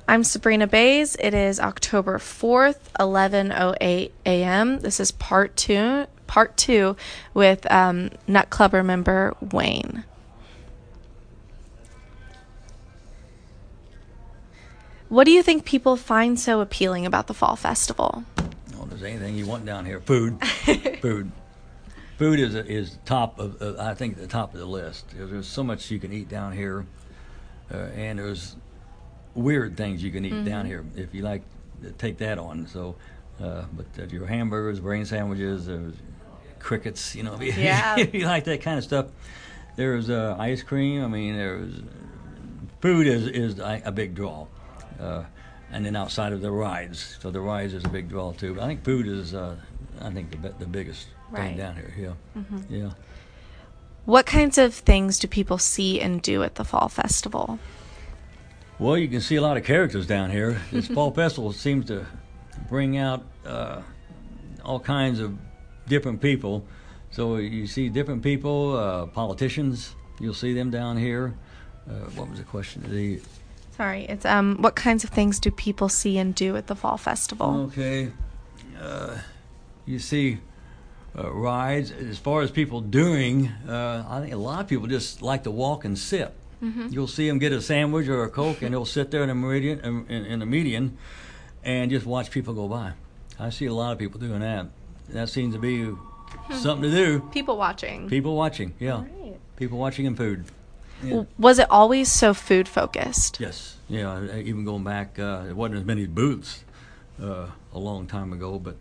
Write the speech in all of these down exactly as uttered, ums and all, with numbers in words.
I'm Sabrina Bays. It is October fourth, eleven oh eight a.m. This is part two, part two with um, Nut Clubber member Wayne. What do you think people find so appealing about the Fall Festival? Well, there's anything you want down here. Food. Food. Food is is top of uh, I think the top of the list. There's so much you can eat down here, uh, and there's weird things you can eat mm-hmm. down here if you like to take that on. So, uh, but uh, your hamburgers, brain sandwiches, uh, crickets. You know, if you, yeah. if you like that kind of stuff. There's uh, ice cream. I mean, there's food is is a big draw, uh, and then outside of the rides. So the rides is a big draw too. But I think food is uh, I think the the biggest. Right. Down here, yeah, mm-hmm. yeah. What kinds of things do people see and do at the Fall Festival? Well, you can see a lot of characters down here. This Fall Festival seems to bring out uh, all kinds of different people. So you see different people, uh, politicians. You'll see them down here. Uh, what was the question? The Sorry, it's um. What kinds of things do people see and do at the Fall Festival? Okay, uh, you see. Uh, rides. As far as people doing, uh, I think a lot of people just like to walk and sit. Mm-hmm. You'll see them get a sandwich or a Coke, and they'll sit there in the meridian, in, in the median, and just watch people go by. I see a lot of people doing that. That seems to be something to do. People watching. People watching, yeah. Right. People watching and food. Yeah. Was it always so food focused? Yes. Yeah. Even going back, uh, there wasn't as many booths uh, a long time ago, but.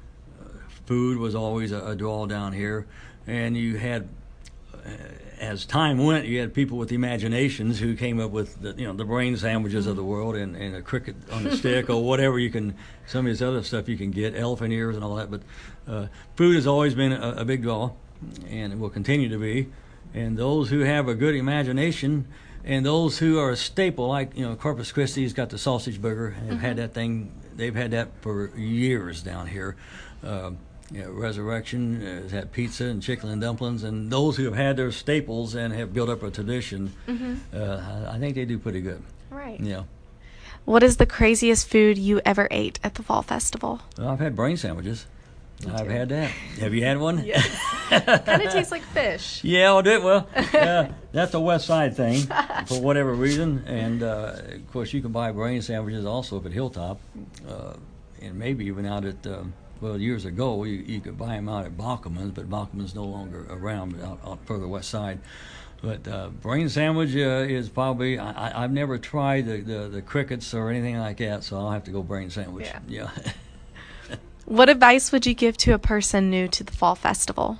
Food was always a, a draw down here, and you had, uh, as time went, you had people with imaginations who came up with the, you know, the brain sandwiches of the world, and, and a cricket on a stick or whatever you can, some of this other stuff you can get, elephant ears and all that. But uh, food has always been a, a big draw, and it will continue to be. And those who have a good imagination, and those who are a staple, like you know, Corpus Christi's got the sausage burger, and they've mm-hmm. had that thing. They've had that for years down here. Uh, You know, Resurrection has had pizza and chicken and dumplings, and those who have had their staples and have built up a tradition, mm-hmm. uh, I think they do pretty good. Right. Yeah. What is the craziest food you ever ate at the Fall Festival? Well, I've had brain sandwiches. Me I've too. had that. Have you had one? Yes. Kind of tastes like fish. Yeah, well, do well. Uh, that's a West Side thing for whatever reason, and uh, of course you can buy brain sandwiches also up at Hilltop, uh, and maybe even out at. Um, Well, years ago, you, you could buy them out at Bachman's, but Bachman's no longer around out, out further west side. But uh, brain sandwich uh, is probably, I, I've never tried the, the, the crickets or anything like that, so I'll have to go brain sandwich. Yeah. yeah. What advice would you give to a person new to the Fall Festival?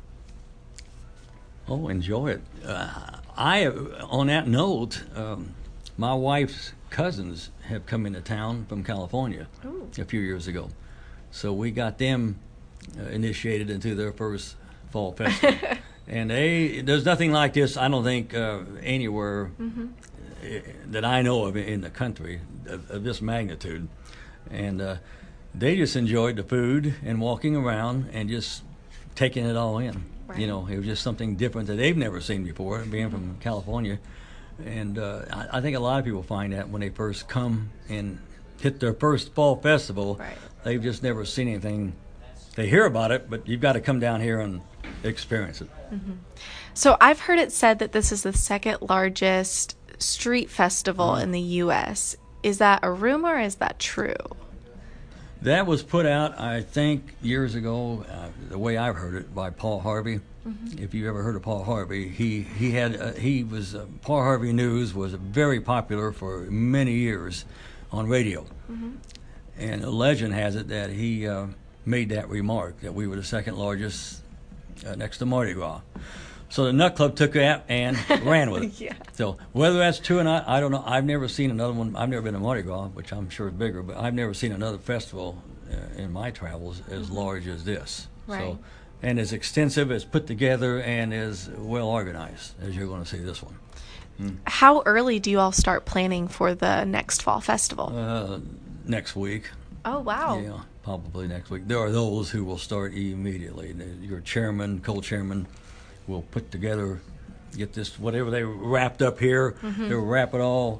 Oh, enjoy it. Uh, I, on that note, um, my wife's cousins have come into town from California Ooh. a few years ago. So we got them uh, initiated into their first fall festival. And they, there's nothing like this, I don't think, uh, anywhere mm-hmm. that I know of in the country of, of this magnitude. And uh, they just enjoyed the food and walking around and just taking it all in. Right. You know, it was just something different that they've never seen before, being from California. And uh, I, I think a lot of people find that when they first come and hit their first fall festival. Right. They've just never seen anything. They hear about it, but you've got to come down here and experience it. Mm-hmm. So I've heard it said that this is the second largest street festival mm-hmm. in the U S Is that a rumor or is that true? That was put out, I think, years ago, uh, the way I've heard it, by Paul Harvey. Mm-hmm. If you've ever heard of Paul Harvey, he he had uh, he was uh, Paul Harvey News was very popular for many years on radio. Mm-hmm. And a legend has it that he uh, made that remark, that we were the second largest uh, next to Mardi Gras. So the Nut Club took that and ran with it. Yeah. So whether that's true or not, I don't know. I've never seen another one. I've never been to Mardi Gras, which I'm sure is bigger, but I've never seen another festival uh, in my travels as mm-hmm. large as this. Right. So, and as extensive, as put together, and as well organized as you're going to see this one. Mm. How early do you all start planning for the next fall festival? Uh, next week. Oh, wow. Yeah, probably next week. There are those who will start immediately. Your chairman, co-chairman will put together, get this, whatever they wrapped up here, mm-hmm. they'll wrap it all up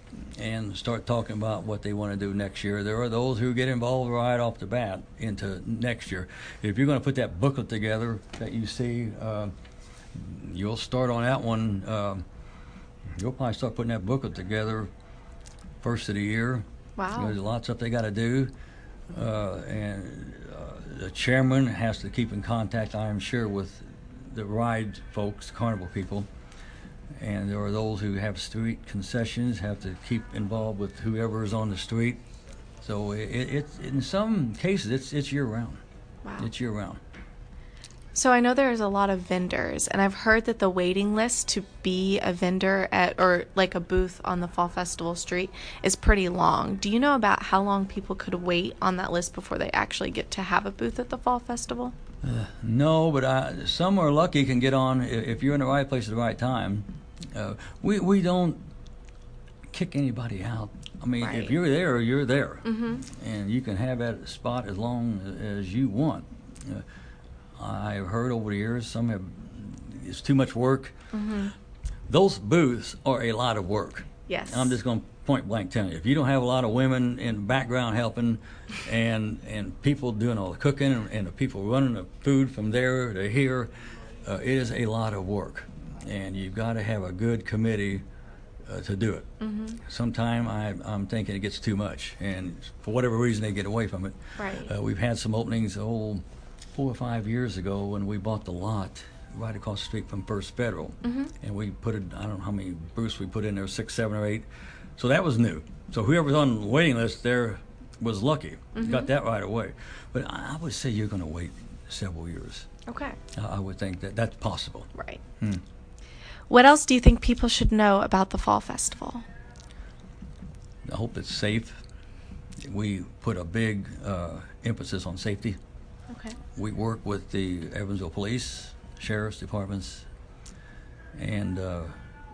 and start talking about what they want to do next year. There are those who get involved right off the bat into next year. If you're going to put that booklet together that you see, uh, you'll start on that one. Uh, you'll probably start putting that booklet together first of the year. Wow. There's a lot of stuff they got to do. Uh, and uh, the chairman has to keep in contact, I am sure, with the ride folks, carnival people. And there are those who have street concessions, have to keep involved with whoever is on the street. So it, it's in some cases it's it's year round. Wow. It's year round. So I know there's a lot of vendors, and I've heard that the waiting list to be a vendor at, or like a booth on the Fall Festival street, is pretty long. Do you know about how long people could wait on that list before they actually get to have a booth at the Fall Festival? Uh, no, but I, some are lucky, can get on if you're in the right place at the right time. Uh, we we don't kick anybody out. I mean, Right. if you're there, you're there, Mm-hmm. and you can have that spot as long as you want. Uh, I've heard over the years some have it's too much work. Mm-hmm. Those booths are a lot of work. Yes. I'm just going to point blank tell you, if you don't have a lot of women in the background helping, and and people doing all the cooking, and, and the people running the food from there to here, uh, it is a lot of work, and you've got to have a good committee uh, to do it. Mm-hmm. Sometime I, I'm thinking it gets too much, and for whatever reason they get away from it. Right. Uh, we've had some openings, oh, four or five years ago when we bought the lot right across the street from First Federal, Mm-hmm. and we put it, I don't know how many booths we put in there, six, seven, or eight. So that was new. So whoever's on the waiting list there was lucky. Mm-hmm. Got that right away. But I I would say you're going to wait several years. Okay. I I would think that that's possible. Right. Hmm. What else do you think people should know about the Fall Festival? I hope it's safe. We put a big uh, emphasis on safety. Okay. We work with the Evansville Police, Sheriff's Departments, and uh,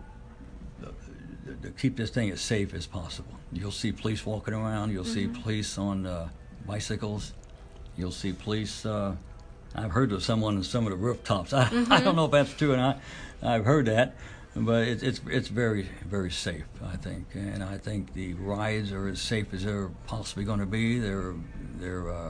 to keep this thing as safe as possible. You'll see police walking around. You'll see Mhm. police on uh, bicycles. You'll see police. Uh, I've heard of someone on some of the rooftops. I, Mhm. I don't know if that's true or not. I've heard that, but it's it's it's very very safe, I think, and I think the rides are as safe as they're possibly going to be. They're they're uh,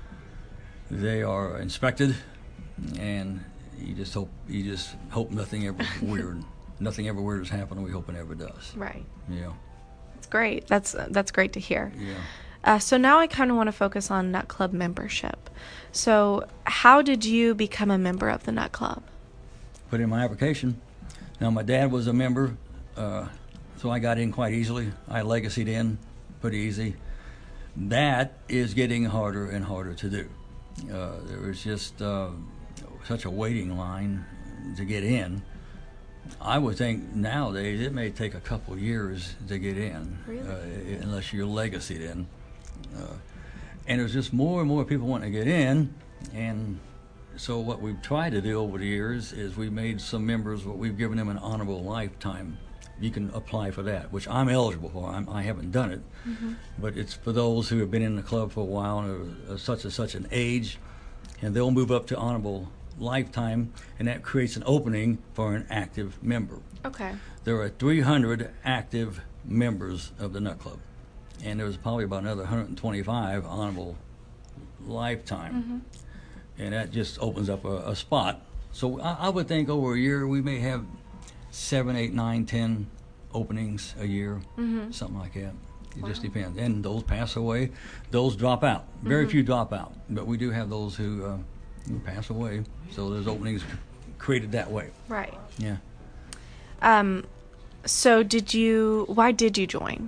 they are inspected, and you just hope you just hope nothing ever weird, nothing ever weird has happened. We hope it never does. Right. Yeah, It's great. That's that's great to hear. yeah. Uh, so now I kind of want to focus on Nut Club membership. So how did you become a member of the Nut Club? Put in my application. Now my dad was a member, uh, so I got in quite easily. I legacied in pretty easy. That is getting harder and harder to do. Uh, there was just uh, such a waiting line to get in. I would think nowadays it may take a couple years to get in, Really? uh, unless you're legacied in. Uh, and there's just more and more people wanting to get in, and so what we've tried to do over the years is we made some members, what we've given them an honorable lifetime. You can apply for that, which I'm eligible for. I'm, I haven't done it, Mm-hmm. but it's for those who have been in the club for a while and are such and such an age, and they'll move up to honorable lifetime, and that creates an opening for an active member. Okay. There are three hundred active members of the Nut Club, and there's probably about another one hundred twenty-five honorable lifetime, Mm-hmm. and that just opens up a, a spot. So I, I would think over a year we may have seven, eight, nine, ten openings a year, Mm-hmm. something like that. It just Wow. depends. And those pass away, those drop out. Very Mhm. few drop out, but we do have those who, uh, who pass away. So there's openings created that way. Right. Yeah. Um, so did you, why did you join?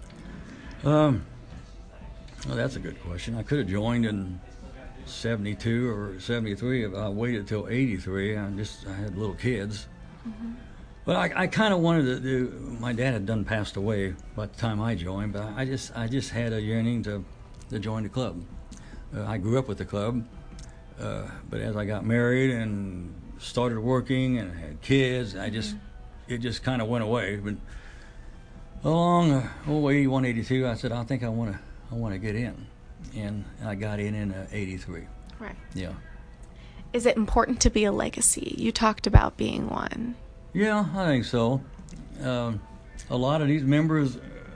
Um, well, that's a good question. I could have joined in seventy-two or seventy-three if I waited till eighty-three. I just I had little kids. Mm-hmm. But I, I kind of wanted to do. My dad had done passed away by the time I joined, but I just I just had a yearning to to join the club. Uh, I grew up with the club, uh, but as I got married and started working and had kids, I just it just kind of went away. But along uh, oh eighty-one, eighty-two, I said I think I want to I want to get in, and I got in in uh, eighty-three. Right. Yeah. Is it important to be a legacy? You talked about being one. Yeah, I think so. Um, a lot of these members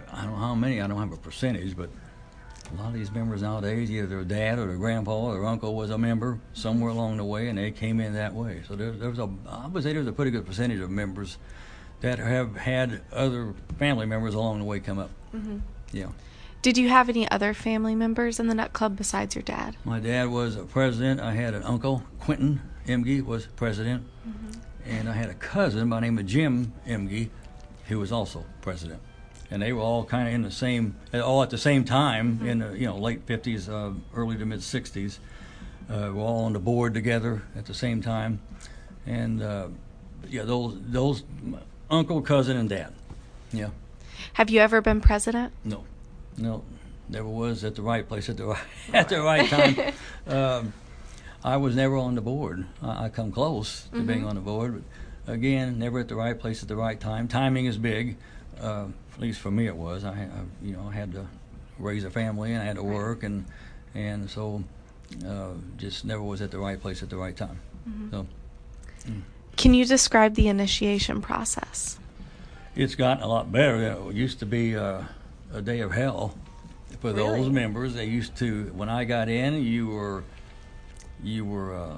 I don't know how many. I don't have a percentage, but a lot of these members nowadays, either their dad or their grandpa or their uncle was a member somewhere along the way, and they came in that way. So there, there was a, I would say there's a pretty good percentage of members that have had other family members along the way come up. Mm-hmm. Yeah. Did you have any other family members in the Nut Club besides your dad? My dad was a president. I had an uncle, Quentin Emge, was president. Mm-hmm. And I had a cousin by the name of Jim Emge, who was also president. And they were all kind of in the same, all at the same time, mm-hmm. in the you know late fifties, uh, early to mid sixties. Uh, we're all on the board together at the same time. And uh, yeah, those those uncle, cousin, and dad. Yeah. Have you ever been president? No. No, never was at the right place at the right, at the right time. um, I was never on the board. I, I come close to mm-hmm. being on the board, but again, never at the right place at the right time. Timing is big. Uh, at least for me, it was. I, I, you know, I had to raise a family and I had to work, and and so uh, just never was at the right place at the right time. Mm-hmm. So, mm. Can you describe the initiation process? It's gotten a lot better. It used to be uh, a day of hell for Really? those members. They used to, when I got in, you were you were uh,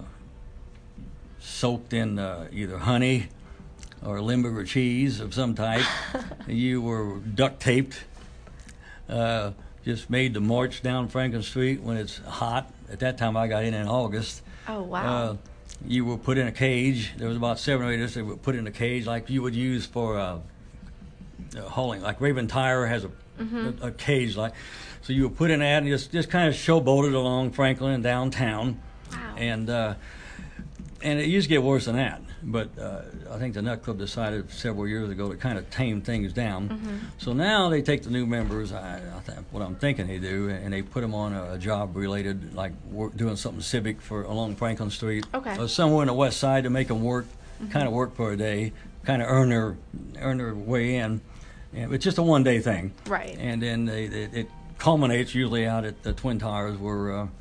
soaked in uh, either honey or Limburger cheese of some type. You were duct taped, uh, just made to march down Franklin Street when it's hot. At that time, I got in in August. Oh, wow. Uh, you were put in a cage. There was about seven or eight of us that were put in a cage like you would use for uh, uh, hauling. Like Raven Tire has a, Mm-hmm. a, a cage like. So you were put in that and just, just kind of showboated along Franklin and downtown. Wow. And uh, and it used to get worse than that. But uh, I think the Nut Club decided several years ago to kind of tame things down. Mm-hmm. So now they take the new members, I, I th- what I'm thinking they do, and they put them on a, a job related, like work, doing something civic for along Franklin Street. Okay. Or somewhere on the west side to make them work, Mm-hmm. kind of work for a day, kind of earn their, earn their way in. And it's just a one-day thing. Right. And then they, they, it culminates usually out at the Twin Towers where uh, uh,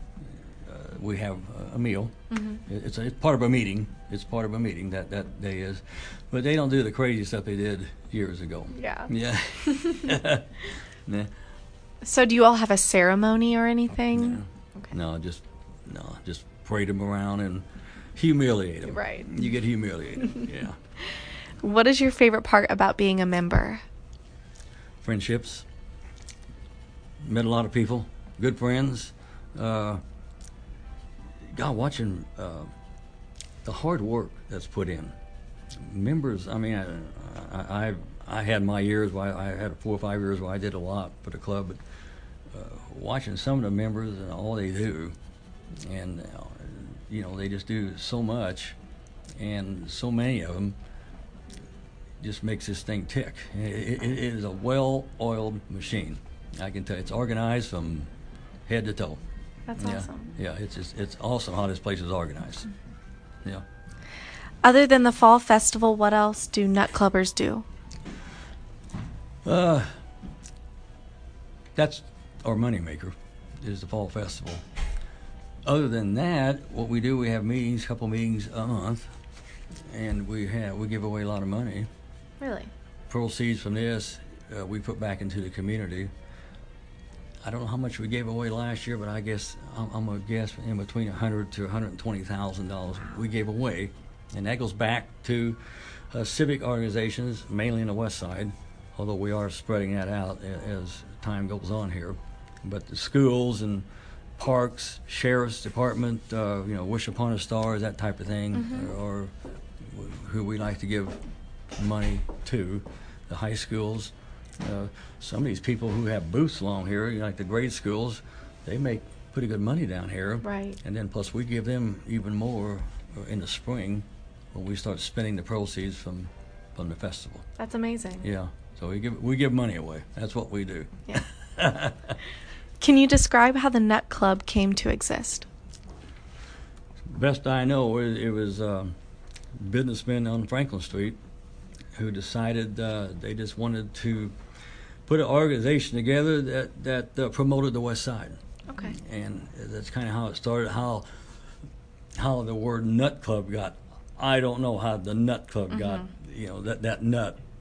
we have a meal. Mm-hmm. It's, a, it's part of a meeting. It's part of a meeting that that day is. But they don't do the crazy stuff they did years ago. Yeah. Yeah. Nah. So do you all have a ceremony or anything? No. Okay. No, just no, just parade them around and humiliate them. Right. You get humiliated. Yeah. What is your favorite part about being a member? Friendships. Met a lot of people, good friends. Uh, God, watching uh, the hard work that's put in. Members, I mean, I, I, I, I had my years where I, I had four or five years where I did a lot for the club, but uh, watching some of the members and all they do, and uh, you know, they just do so much, and so many of them just makes this thing tick. It, it, it is a well-oiled machine. I can tell you, it's organized from head to toe. That's yeah. awesome. Yeah, it's just, it's awesome how this place is organized. Yeah. Other than the fall festival, what else do Nut Clubbers do? Uh, that's our moneymaker, is the fall festival. Other than that, what we do, we have meetings, a couple meetings a month, and we have we give away a lot of money. Really? Proceeds from this, uh, we put back into the community. I don't know how much we gave away last year, but I guess I'm, I'm gonna guess in between a hundred to one hundred twenty thousand dollars we gave away, and that goes back to uh, civic organizations, mainly in the West Side. Although we are spreading that out a- as time goes on here, but the schools and parks, sheriff's department, uh, you know, Wish Upon a Star, that type of thing, Mm-hmm. or, or who we like to give money to, the high schools. Uh, some of these people who have booths along here, you know, like the grade schools, they make pretty good money down here. Right. And then plus we give them even more in the spring when we start spending the proceeds from from the festival. That's amazing. Yeah. So we give we give money away. That's what we do. Yeah. Can you describe how the Nut Club came to exist? Best I know, it, it was uh, businessmen on Franklin Street who decided uh, they just wanted to put an organization together that that uh, promoted the West Side. Okay. And that's kind of how it started. How how the word Nut Club got. I don't know how the Nut Club Mm-hmm. got. You know that that nut.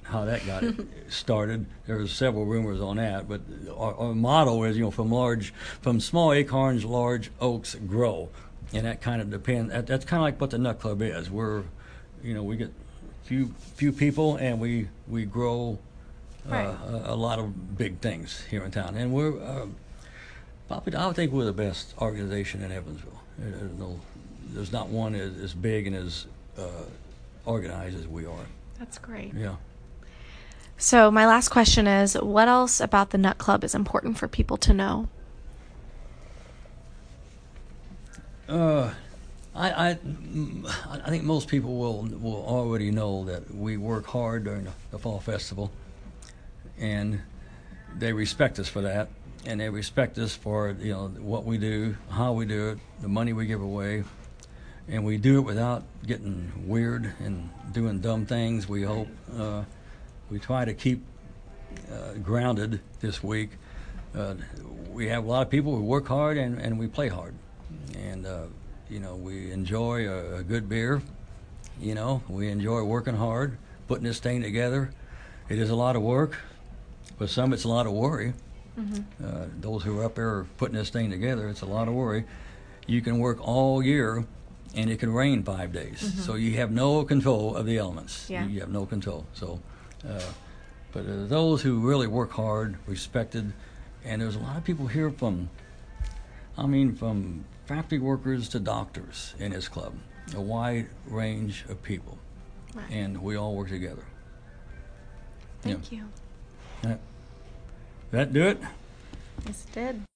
how that got it started. There was several rumors on that, but our, our motto is, you know, from large, from small acorns, large oaks grow, and that kind of depends. That, that's kind of like what the Nut Club is. We're, you know, we get few few people, and we we grow uh, Right. a, a lot of big things here in town, and we're. Uh, Probably, I would think we're the best organization in Evansville. There's, no, there's not one as, as big and as uh, organized as we are. That's great. Yeah. So my last question is, what else about the Nut Club is important for people to know? Uh, I, I, I think most people will will already know that we work hard during the, the fall festival, and they respect us for that. And they respect us for, you know, what we do, how we do it, the money we give away, and we do it without getting weird and doing dumb things. We hope uh, we try to keep uh, grounded this week. Uh, we have a lot of people who work hard and, and we play hard, and uh, you know, we enjoy a, a good beer. You know, we enjoy working hard, putting this thing together. It is a lot of work. For some, it's a lot of worry. Mm-hmm. Uh, those who are up there putting this thing together, it's a lot of worry. You can work all year, and it can rain five days. Mm-hmm. So you have no control of the elements. Yeah. You have no control. So, uh, but uh, those who really work hard, respected, and there's a lot of people here from, I mean, from factory workers to doctors in this club, a wide range of people, Right. and we all work together. Thank Yeah. you. That, that do it? Yes, it did.